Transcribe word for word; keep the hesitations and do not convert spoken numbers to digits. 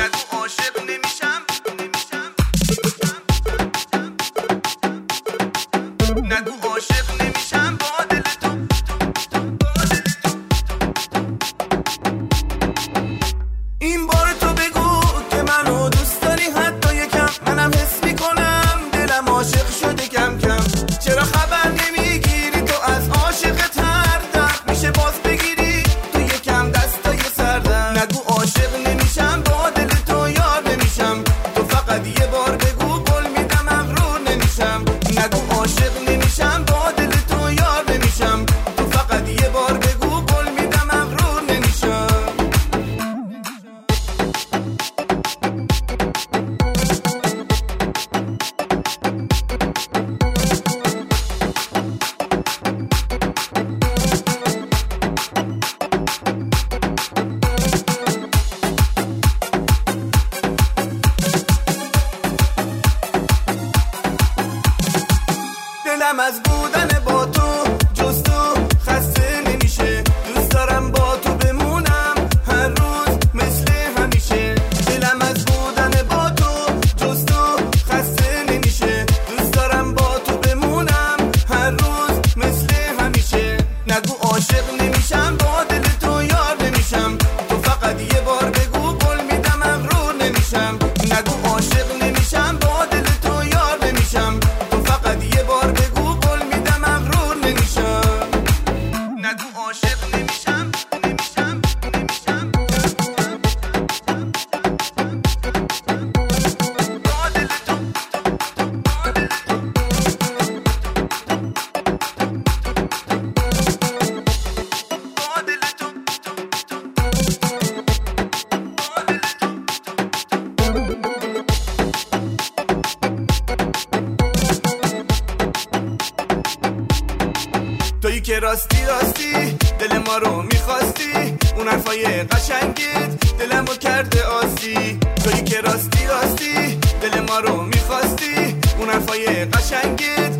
نگو عاشق نمیشم، نگو عاشق نمیشم با دل تو. این بار تو بگو که منو دوست داری حتی یکم، منم حس میکنم دلم عاشق شده کم کم. چرا خبر نمیگیری تو از عاشق تردم؟ میشه باز بگیری تو یکم دستای سردم. نگو عاشق نمیشم با دل تو یار نمیشم، تو فقط یه بار بگو قول میدم مغرور نمیشم. نگو عاشق نمیشم با دل تو یار نمیشم، تو فقط یه بار بگو قول میدم مغرور نمیشم. دلم از بودن با تو جز تو خسته نمیشه، دوست دارم با تو بمونم هر روز مثل همیشه. دلم از بودن با تو جز تو خسته نمیشه، دوست دارم با تو بمونم هر روز مثل همیشه. نگو عاشق نمیشم با دل تو یار نمیشم، تو فقط یه بار بگو قول میدم مغرور نمیشم. نگو عاشق نمیشم با دل تو یار نمیشم، تو فقط یه بار بگو قول میدم مغرور نمیشم. نگو عاشق نمیشم، نمیشم، نمیشم با دل تو. با دل تو. تویی که راستی راستی دل ما رو میخواستی، اون حرفای قشنگت دلمو کرده آسی. تویی که راستی راستی دل ما رو میخواستی، اون حرفای قشنگت